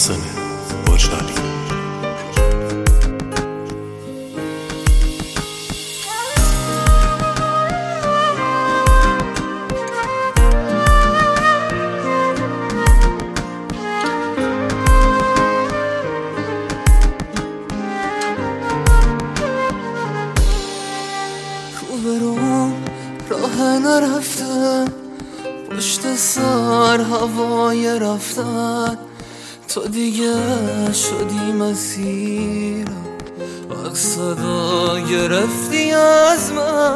محسن وجدانی. روبروم راه نرفتم، پشت سر هوای رفتن، تو دیگه شدی مسیرم، وقت صدا گرفتی از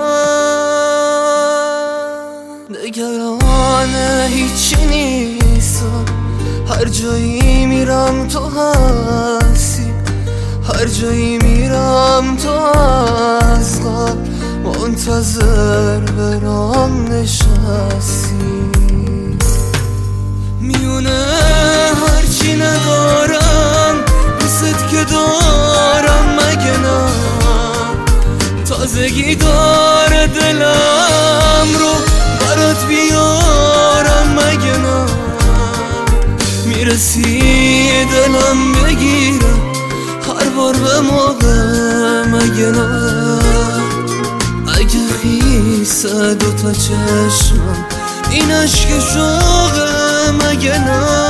من. نگران هیچی نیستم، هر جایی میرم تو هستی، هر جایی میرم تو از قبل منتظر برام نشستی. میونه هرچی ندارم دوست که دارم، مگه نه تازگی داره دلم رو برات بیارم، مگه نه میرسی دلم بگیره هر بار به موقع، مگه نه اگه خیسه دوتا چشمم این عشق شوقه، مگه نه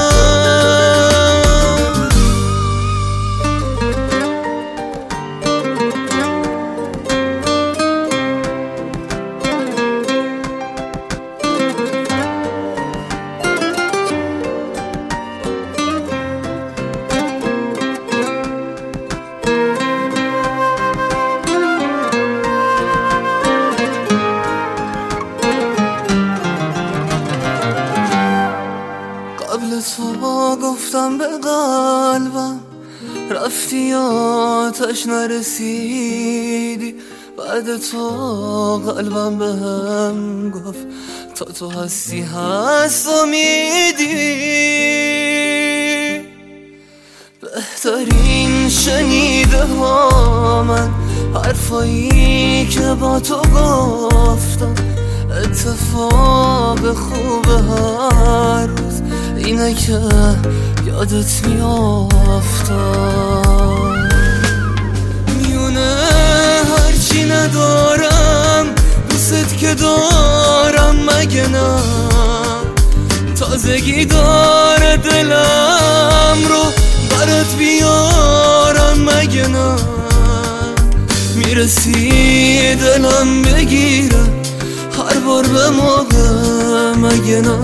قبل تو گفتم به قلبم رفتی آتش نرسیدی، بعد تو قلبم به هم گفت تا تو هستی هست امیدی. بهترین شنیده ها من حرفایی که با تو گفتم، اتفاق خوب هر روز اینه که یادت میافتم. میونه هرچی ندارم دوست که دارم، مگه نه تازگی داره دلم رو برات بیارم، مگه نه میرسی دلم بگیره هر بار به موقع، مگه نه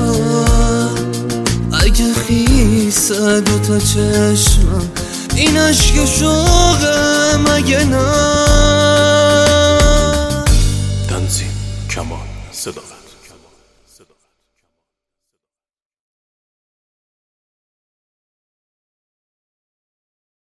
اگه خیسه دوتا چشمم این عشق شوقه، مگه نه تنظیم کمال صداقت.